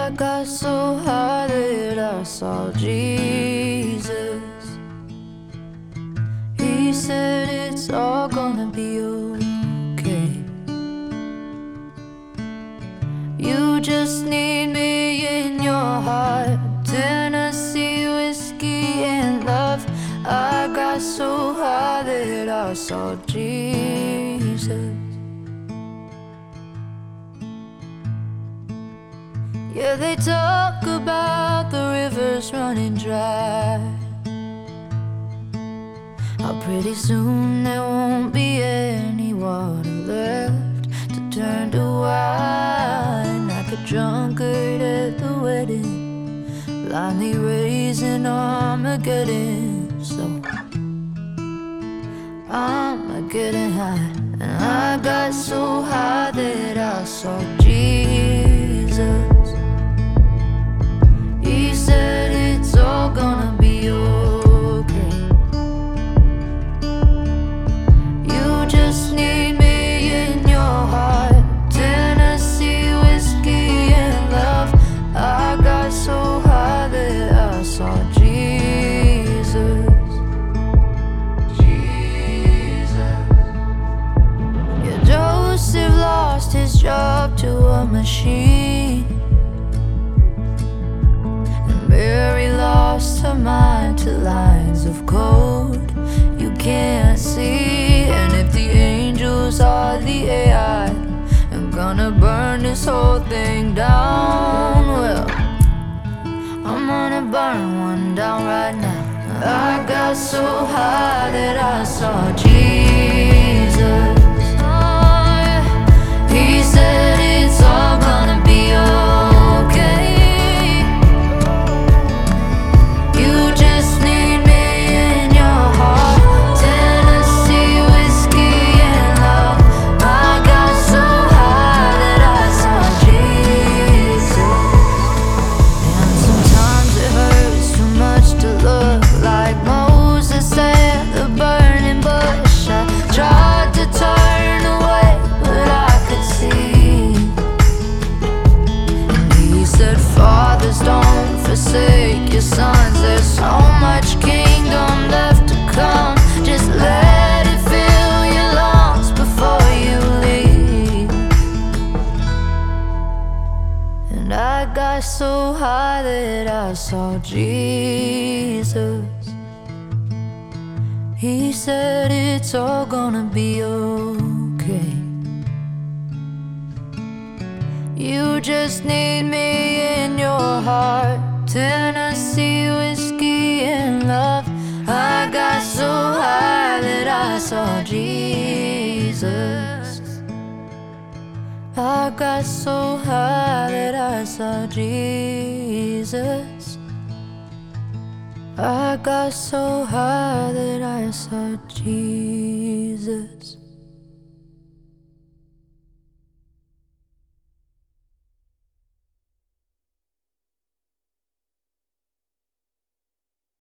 I got so high that I saw Jesus. He said it's all gonna be okay. You just need me in your heart, Tennessee whiskey and love. I got so high that I saw Jesus. Yeah, they talk about the rivers running dry. How pretty soon there won't be any water left to turn to wine. Like a drunkard at the wedding, blindly raising Armageddon. So I'm getting high, and I got so high that I saw Jesus. He said it's all gonna be okay. You just need me in your heart, Tennessee whiskey and love. I got so high that I saw Jesus. Yeah, Joseph lost his job to a machine. Mary lost her mind to lines of code you can't see. And if the angels are the AI, I'm gonna burn this whole thing down. Well, I'm gonna burn one down right now. I got so high that I saw Jesus. Oh, yeah. He said it's all gonna be okay. Forsake your sons, there's so much kingdom left to come. Just let it fill your lungs before you leave. And I got so high that I saw Jesus. He said it's all gonna be okay. You just need me in your heart, Tennessee whiskey and love. I got so high that I saw Jesus. I got so high that I saw Jesus. I got so high that I saw Jesus.